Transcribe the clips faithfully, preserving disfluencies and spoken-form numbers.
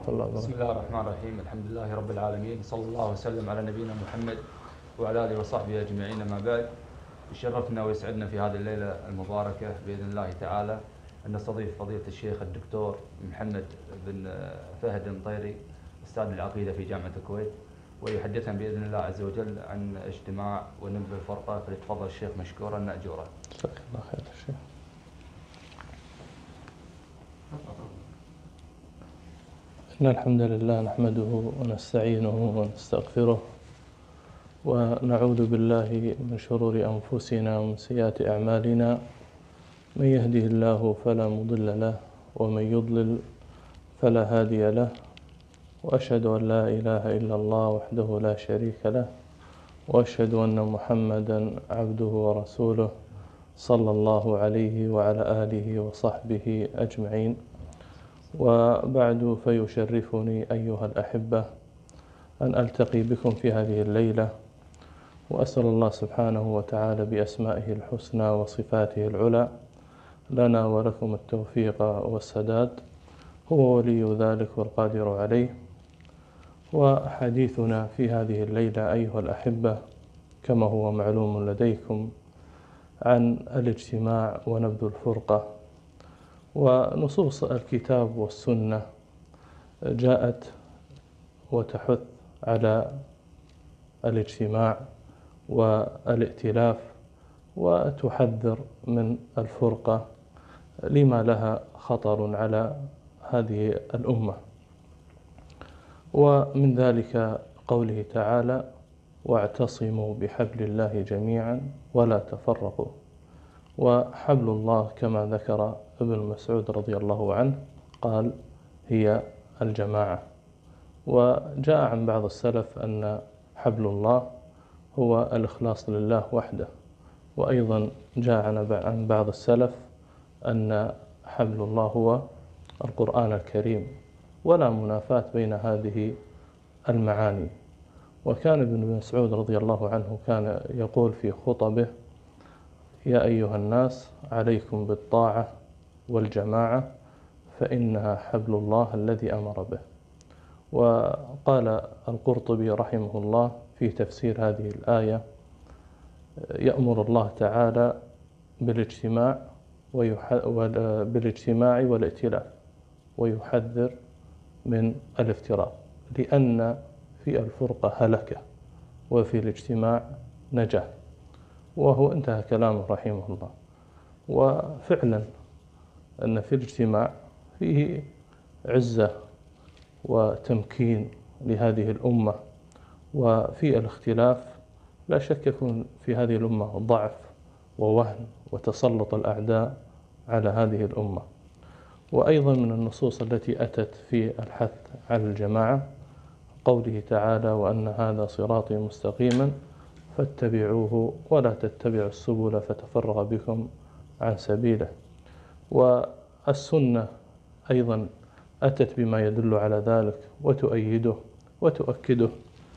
الله وبركاته. بسم الله الرحمن الرحيم. الحمد لله رب العالمين، صلى الله وسلم على نبينا محمد وعلى آله وصحبه أجمعين. ما بعد، يشرفنا ويسعدنا في هذه الليلة المباركة بإذن الله تعالى أن نستضيف فضيلة الشيخ الدكتور محمد بن فهد المطيري، أستاذ العقيدة في جامعة الكويت، ويحدثنا بإذن الله عز وجل عن اجتماع ونبذ الفرقة. فليتفضل الشيخ مشكورا مأجورا. جزاك الله خير الشيخ. إن الحمد لله نحمده ونستعينه ونستغفره ونعوذ بالله من شرور أنفسنا ومن سيئات أعمالنا. من يهده الله فلا مضل له ومن يضلل فلا هادي له، وأشهد أن لا إله إلا الله وحده لا شريك له، وأشهد أن محمدا عبده ورسوله صلى الله عليه وعلى آله وصحبه أجمعين. وبعد، فيشرفني أيها الأحبة أن ألتقي بكم في هذه الليلة، وأسأل الله سبحانه وتعالى بأسمائه الحسنى وصفاته العلى لنا ولكم التوفيق والسداد، هو ولي ذلك والقادر عليه. وحديثنا في هذه الليلة أيها الأحبة كما هو معلوم لديكم عن الاجتماع ونبذ الفرقة. ونصوص الكتاب والسنة جاءت وتحث على الاجتماع والائتلاف، وتحذر من الفرقة لما لها خطر على هذه الأمة. ومن ذلك قوله تعالى: واعتصموا بحبل الله جميعا ولا تفرقوا. وحبل الله كما ذكر ابن مسعود رضي الله عنه قال: هي الجماعة. وجاء عن بعض السلف أن حبل الله هو الإخلاص لله وحده، وأيضا جاء عن بعض السلف أن حبل الله هو القرآن الكريم، ولا منافاة بين هذه المعاني. وكان ابن مسعود رضي الله عنه كان يقول في خطبه: يا أيها الناس عليكم بالطاعة والجماعة فإنها حبل الله الذي أمر به. وقال القرطبي رحمه الله في تفسير هذه الآية: يأمر الله تعالى بالاجتماع بالاجتماع والائتلاف، ويحذر من الافتراق، لأن في الفرقة هلكة وفي الاجتماع نجاة. وهو انتهى كلامه رحمه الله. وفعلا أن في الاجتماع فيه عزة وتمكين لهذه الأمة، وفي الاختلاف لا شك يكون في هذه الأمة ضعف ووهن وتسلط الأعداء على هذه الأمة. وأيضا من النصوص التي أتت في الحث على الجماعة قوله تعالى: وأن هذا صراطي مستقيما فاتبعوه ولا تتبعوا السبل فتفرق بكم عن سبيله. والسنة أيضا أتت بما يدل على ذلك وتؤيده وتؤكده،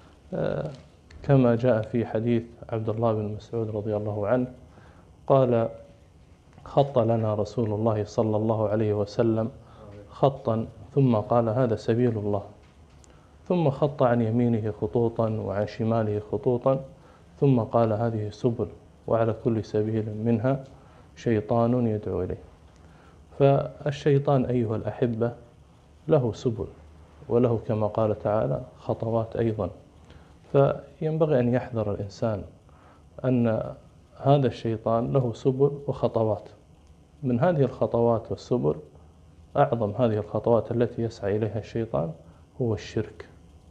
كما جاء في حديث عبد الله بن مسعود رضي الله عنه قال: خط لنا رسول الله صلى الله عليه وسلم خطا ثم قال: هذا سبيل الله، ثم خط عن يمينه خطوطا وعن شماله خطوطا، ثم قال: هذه سبل، وعلى كل سبيل منها شيطان يدعو إليه. فالشيطان أيها الأحبة له سبل، وله كما قال تعالى خطوات أيضا. فينبغي أن يحذر الإنسان أن هذا الشيطان له سبل وخطوات. من هذه الخطوات والسبل، أعظم هذه الخطوات التي يسعى إليها الشيطان هو الشرك،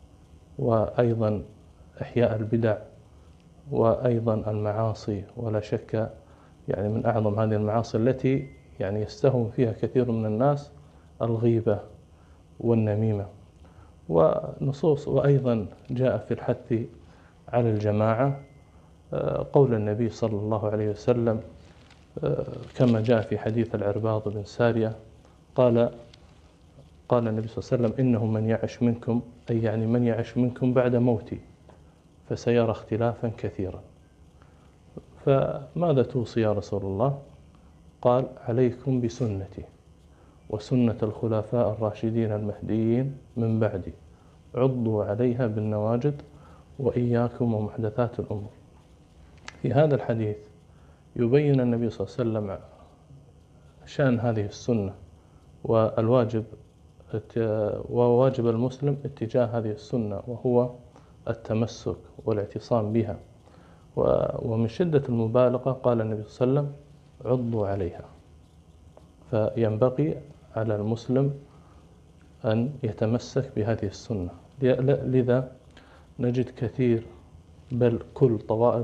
وأيضا إحياء البدع، وأيضا المعاصي. ولا شك يعني من أعظم هذه المعاصي التي يعني يستهون فيها كثير من الناس الغيبة والنميمة. ونصوص وأيضا جاء في الحث على الجماعة قول النبي صلى الله عليه وسلم كما جاء في حديث العرباض بن سارية قال قال النبي صلى الله عليه وسلم: إنه من يعش منكم، أي يعني من يعش منكم بعد موتي، فسيرى اختلافا كثيرا. فماذا توصي يا رسول الله؟ قال: عليكم بسنتي وسنة الخلفاء الراشدين المهديين من بعدي عضوا عليها بالنواجذ وإياكم ومحدثات الأمور. في هذا الحديث يبين النبي صلى الله عليه وسلم شأن هذه السنة والواجب وواجب المسلم اتجاه هذه السنة، وهو التمسك والاعتصام بها. ومن شدة المبالغة قال النبي صلى الله عليه وسلم عضوا عليها. فينبغي على المسلم أن يتمسك بهذه السنة. لذا نجد كثير بل كل طوائف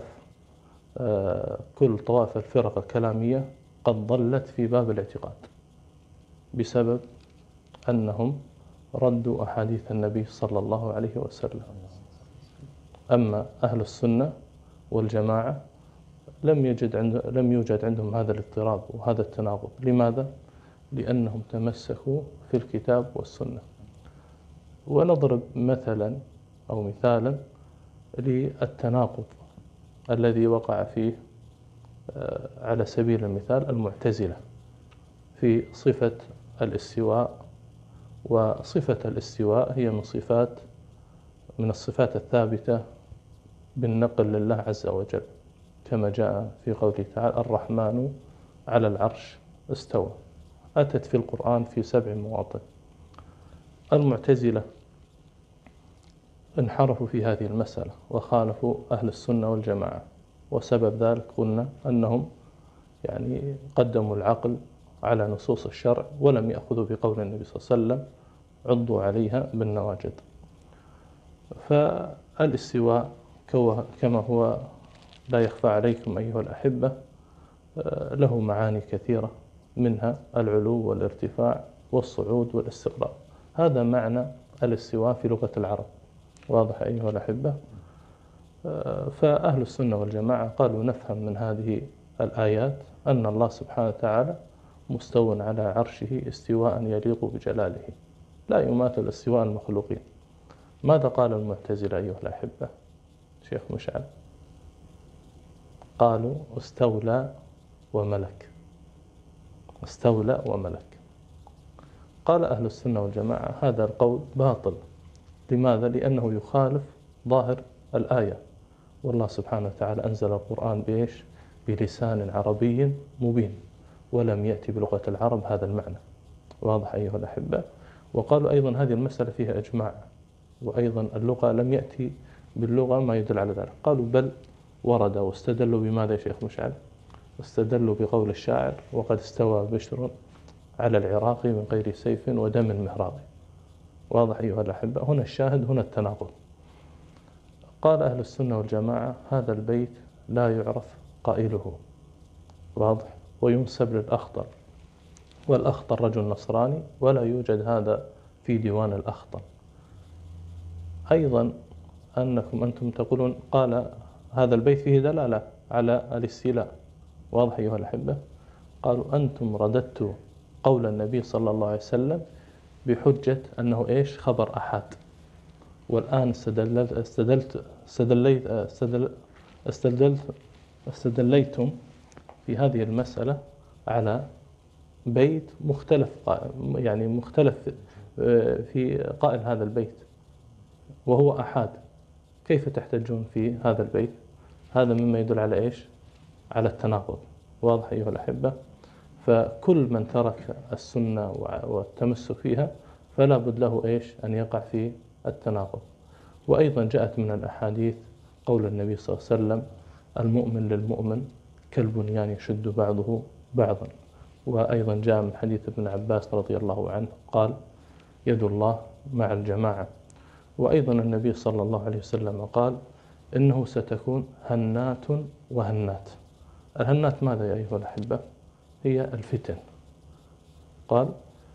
كل طوائف الفرق الكلامية قد ضلت في باب الاعتقاد بسبب أنهم ردوا أحاديث النبي صلى الله عليه وسلم. أما أهل السنة والجماعة لم يجد عند لم يوجد عندهم هذا الاضطراب وهذا التناقض. لماذا؟ لأنهم تمسكوا في الكتاب والسنة. ونضرب مثلا أو مثالا للتناقض الذي وقع فيه على سبيل المثال المعتزلة في صفة الاستواء. وصفة الاستواء هي من صفات من الصفات الثابتة بالنقل لله عز وجل، كما جاء في قوله تعالى الرحمن على العرش استوى، أتت في القرآن في سبع مواطن. المعتزلة انحرفوا في هذه المسألة وخالفوا أهل السنة والجماعة، وسبب ذلك قلنا أنهم يعني قدموا العقل على نصوص الشرع ولم يأخذوا بقول النبي صلى الله عليه وسلم عضوا عليها بالنواجذ. فالاستواء كما هو لا يخفى عليكم أيها الأحبة له معاني كثيرة، منها العلو والارتفاع والصعود والاستقرار. هذا معنى الاستواء في لغة العرب. واضح أيها الأحبة؟ فأهل السنة والجماعة قالوا نفهم من هذه الآيات أن الله سبحانه وتعالى مستو على عرشه استواء يليق بجلاله، لا يماثل استواء المخلوقين. ماذا قال المعتزلة أيها الأحبة؟ شيخ مشعل قالوا استولى وملك، استولى وملك. قال أهل السنة والجماعة هذا القول باطل. لماذا؟ لأنه يخالف ظاهر الآية، والله سبحانه وتعالى أنزل القرآن بإيش؟ بلسان عربي مبين، ولم يأتي بلغة العرب هذا المعنى. واضح أيها الأحبة؟ وقالوا أيضا هذه المسألة فيها إجماع، وأيضا اللغة لم يأتي باللغة ما يدل على ذلك. قالوا بل ورد، واستدلوا بماذا يا شيخ مشعل؟ استدلوا بقول الشاعر وقد استوى بشر على العراق من غير سيف ودم مهراق. واضح أيها الأحبة؟ هنا الشاهد، هنا التناقض. قال أهل السنة والجماعة هذا البيت لا يعرف قائله، واضح، وينسب للأخطر، والأخطر رجل نصراني ولا يوجد هذا في ديوان الأخطر. أيضا أنكم أنتم تقولون قال هذا البيت فيه دلالة على الاستيلاء. واضح أيها الأحبة؟ قالوا أنتم رددتوا قول النبي صلى الله عليه وسلم بحجة أنه إيش؟ خبر أحد. والآن استدلت استدلت استدليت استدل استدلت استدليتم في هذه المسألة على بيت مختلف، يعني مختلف في قائل هذا البيت وهو أحد. كيف تحتجون في هذا البيت؟ هذا مما يدل على إيش؟ على التناقض. واضح أيها الأحبة؟ فكل من ترك السنة والتمسك فيها فلا بد له إيش؟ أن يقع في التناقض. وأيضا جاءت من الأحاديث قول النبي صلى الله عليه وسلم المؤمن للمؤمن كالبنيان يشد بعضه بعضا. وأيضا جاء من حديث ابن عباس رضي الله عنه قال يد الله مع الجماعة. وأيضا النبي صلى الله عليه وسلم قال إنه ستكون هنات وهنات. الهنات ماذا يا أيها الأحبة؟ هي الفتن. قال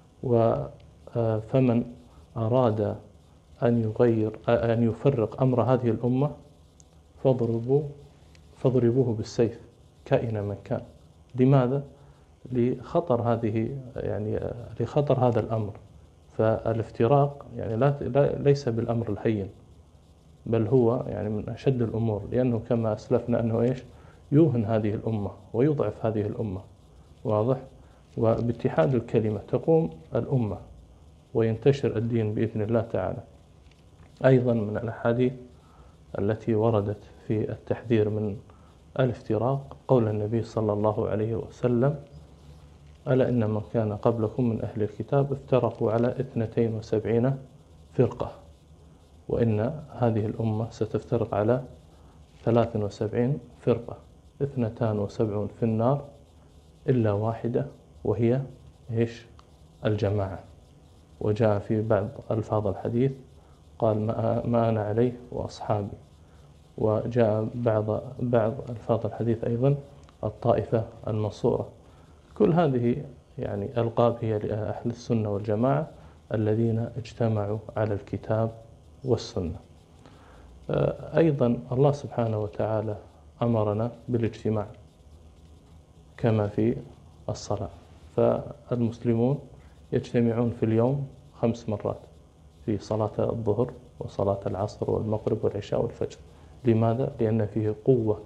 فمن أراد أن يغير أن يفرق أمر هذه الأمة فاضربوا فاضربوه بالسيف كائنا من كان. لماذا؟ لخطر هذه يعني لخطر هذا الأمر. فالافتراق يعني لا ليس بالأمر الهين، بل هو يعني من أشد الأمور، لأنه كما أسلفنا أنه إيش؟ يوهن هذه الأمة ويضعف هذه الأمة. واضح؟ وباتحاد الكلمة تقوم الأمة وينتشر الدين بإذن الله تعالى. أيضا من الأحاديث التي وردت في التحذير من الافتراق قول النبي صلى الله عليه وسلم: ألا إن من كان قبلكم من أهل الكتاب افترقوا على اثنتين وسبعين فرقة، وإن هذه الأمة ستفترق على ثلاث وسبعين فرقة، اثنتان وسبعون في النار إلا واحدة وهي إيش؟ الجماعة. وجاء في بعض ألفاظ الحديث قال: ما أنا عليه وأصحابي. وجاء بعض بعض ألفاظ الحديث أيضا: الطائفة المنصورة. كل هذه يعني ألقاب هي لأهل السنة والجماعة الذين اجتمعوا على الكتاب والسنة. أيضا الله سبحانه وتعالى أمرنا بالاجتماع كما في الصلاة، فالمسلمون يجتمعون في اليوم خمس مرات في صلاة الظهر وصلاة العصر والمغرب والعشاء والفجر. لماذا؟ لأن فيه قوة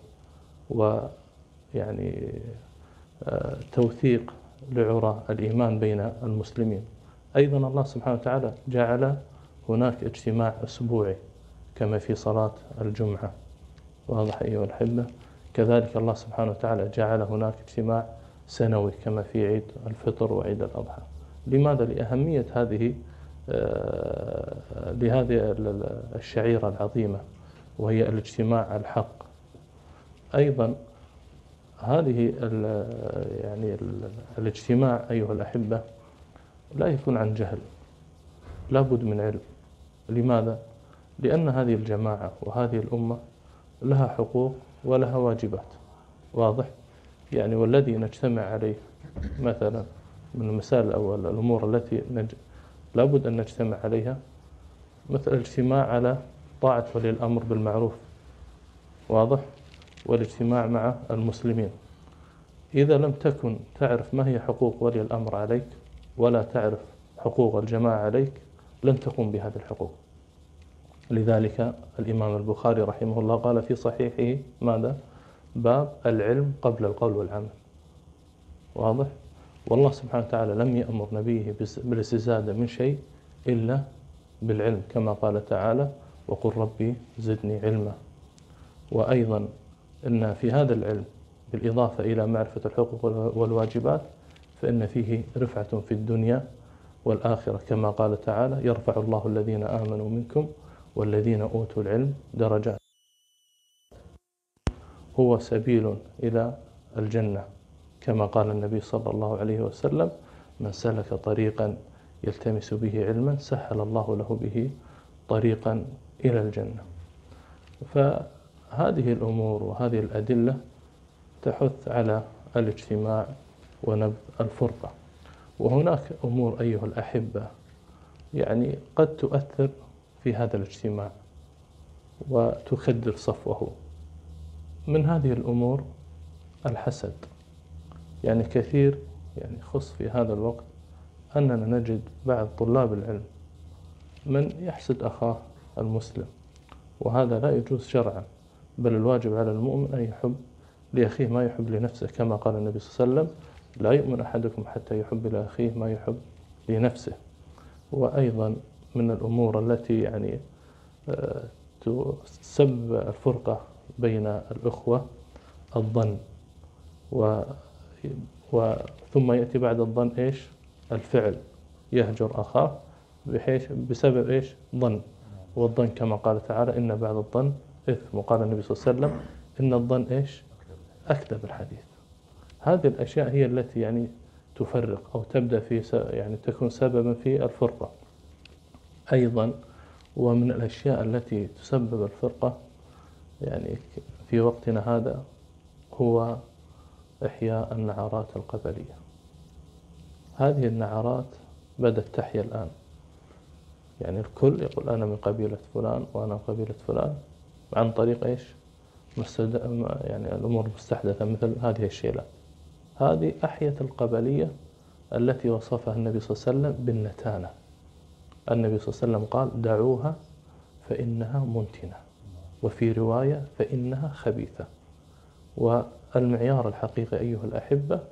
ويعني توثيق لعرى الإيمان بين المسلمين. أيضا الله سبحانه وتعالى جعل هناك اجتماع أسبوعي كما في صلاة الجمعة، واضح أيها الأحبة. كذلك الله سبحانه وتعالى جعل هناك اجتماع سنوي كما في عيد الفطر وعيد الأضحى. لماذا؟ لأهمية هذه لهذه الشعيرة العظيمة وهي الاجتماع الحق. أيضا هذه يعني الاجتماع أيها الأحبة لا يكون عن جهل، لا بد من علم. لماذا؟ لأن هذه الجماعة وهذه الأمة لها حقوق ولها واجبات، واضح؟ يعني والذي نجتمع عليه مثلا من المسائل أو الأمور التي نج... لا بد أن نجتمع عليها، مثل الاجتماع على طاعة ولي الأمر بالمعروف، واضح؟ والاجتماع مع المسلمين. إذا لم تكن تعرف ما هي حقوق ولي الأمر عليك ولا تعرف حقوق الجماعة عليك لن تقوم بهذه الحقوق. لذلك الإمام البخاري رحمه الله قال في صحيحه ماذا؟ باب العلم قبل القول والعمل، واضح؟ والله سبحانه وتعالى لم يأمر نبيه بالاستزادة من شيء إلا بالعلم، كما قال تعالى: وقل ربي زدني علما. وأيضا إن في هذا العلم بالإضافة إلى معرفة الحقوق والواجبات فإن فيه رفعة في الدنيا والآخرة، كما قال تعالى: يرفع الله الذين آمنوا منكم والذين أوتوا العلم درجات، هو سبيل إلى الجنة، كما قال النبي صلى الله عليه وسلم: من سلك طريقا يلتمس به علما سهل الله له به طريقا إلى الجنة. فهذه الأمور وهذه الأدلة تحث على الاجتماع ونبذ الفرقة. وهناك أمور أيها الأحبة يعني قد تؤثر في هذا الاجتماع وتكدر صفوه. من هذه الأمور الحسد. يعني كثير يعني خص في هذا الوقت أننا نجد بعض طلاب العلم من يحسد أخاه المسلم، وهذا لا يجوز شرعا، بل الواجب على المؤمن أن يحب لأخيه ما يحب لنفسه، كما قال النبي صلى الله عليه وسلم: لا يؤمن أحدكم حتى يحب لأخيه ما يحب لنفسه. وأيضا من الأمور التي يعني تسبب الفرقة بين الأخوة الظن، و ثم يأتي بعد الظن إيش؟ الفعل، يهجر أخاه بحيث بسبب إيش؟ ظن. والظن كما قال تعالى: إن بعد الظن إثم. وقال النبي صلى الله عليه وسلم: إن الظن إيش؟ أكذب الحديث. هذه الأشياء هي التي يعني تفرق أو تبدأ في يعني تكون سببا في الفرقة. أيضا ومن الأشياء التي تسبب الفرقة يعني في وقتنا هذا هو إحياء النعرات القبلية. هذه النعرات بدأت تحيا الآن، يعني الكل يقول أنا من قبيلة فلان وأنا من قبيلة فلان، عن طريق إيش؟ مستد... يعني الأمور المستحدثة مثل هذه الشيلات. هذه أحيت القبلية التي وصفها النبي صلى الله عليه وسلم بالنتانة. النبي صلى الله عليه وسلم قال: دعوها فإنها منتنة، وفي رواية فإنها خبيثة. والمعيار الحقيقي أيها الأحبة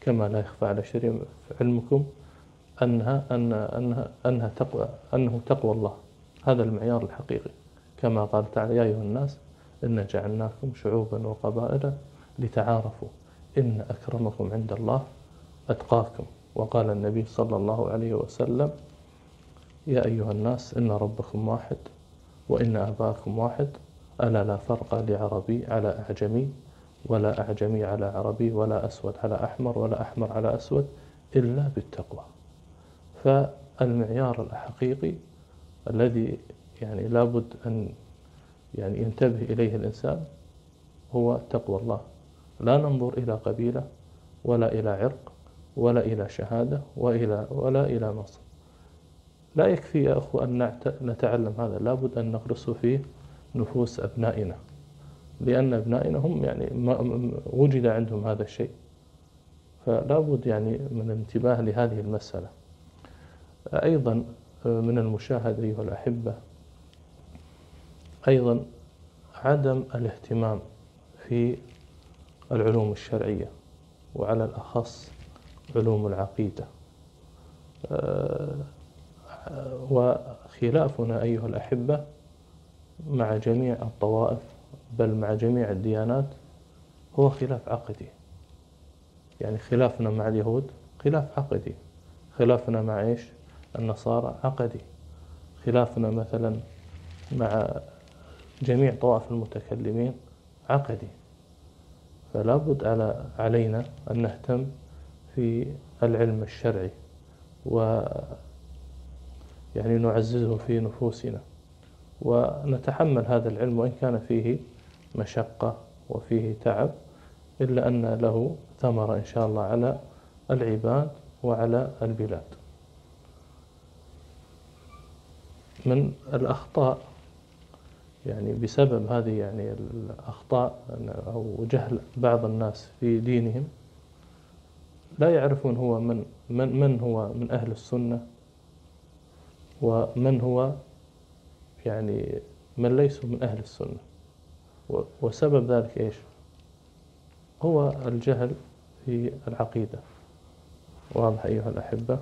كما لا يخفى على شيء علمكم أنها أن أنها أنها تقوى أنه تقوى الله، هذا المعيار الحقيقي. كما قال تعالى: يا أيها الناس إنا جعلناكم شعوبا وقبائل لتعارفوا إن أكرمكم عند الله أتقاكم. وقال النبي صلى الله عليه وسلم: يا أيها الناس إن ربكم واحد وإن أباكم واحد ألا لا فرق لعربي على أعجمي ولا أعجمي على عربي ولا أسود على أحمر ولا أحمر على أسود إلا بالتقوى. فالمعيار الحقيقي الذي يعني لابد أن يعني ينتبه إليه الإنسان هو تقوى الله. لا ننظر إلى قبيلة ولا إلى عرق ولا إلى شهادة وإلى ولا إلى نصب. لا يكفي يا أخوة أن نتعلم هذا، لابد أن نغرسه في نفوس أبنائنا، لأن أبنائنا هم يعني وجد عندهم هذا الشيء، فلابد يعني من الانتباه لهذه المسألة. أيضا من المشاهد أيها الأحبة أيضا عدم الاهتمام في العلوم الشرعية، وعلى الأخص علوم العقيدة. وخلافنا أيها الأحبة مع جميع الطوائف بل مع جميع الديانات هو خلاف عقدي. يعني خلافنا مع اليهود خلاف عقدي، خلافنا مع إيش؟ النصارى عقدي، خلافنا مثلا مع جميع طوائف المتكلمين عقدي. فلا بد على علينا أن نهتم في العلم الشرعي و يعني نعززه في نفوسنا، ونتحمل هذا العلم وإن كان فيه مشقة وفيه تعب، إلا أن له ثمرة إن شاء الله على العباد وعلى البلاد. من الأخطاء يعني بسبب هذه يعني الأخطاء أو جهل بعض الناس في دينهم، لا يعرفون هو من من من هو من أهل السنة ومن هو يعني من ليسوا من أهل السنة. وسبب ذلك إيش؟ هو الجهل في العقيدة. واضح أيها الأحبة؟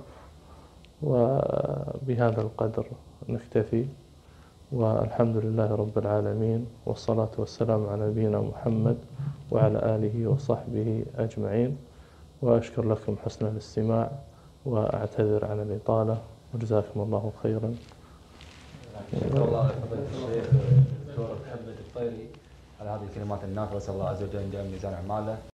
وبهذا القدر نكتفي، والحمد لله رب العالمين، والصلاة والسلام على نبينا محمد وعلى آله وصحبه أجمعين. وأشكر لكم حسن الاستماع وأعتذر عن الإطالة، وجزاكم الله خيرا. شكرا الله لفضيلة الشيخ الدكتور محمد الطيري على هذه الكلمات النافعة، وأسأل الله عز وجل أن يجعل ميزان أعماله.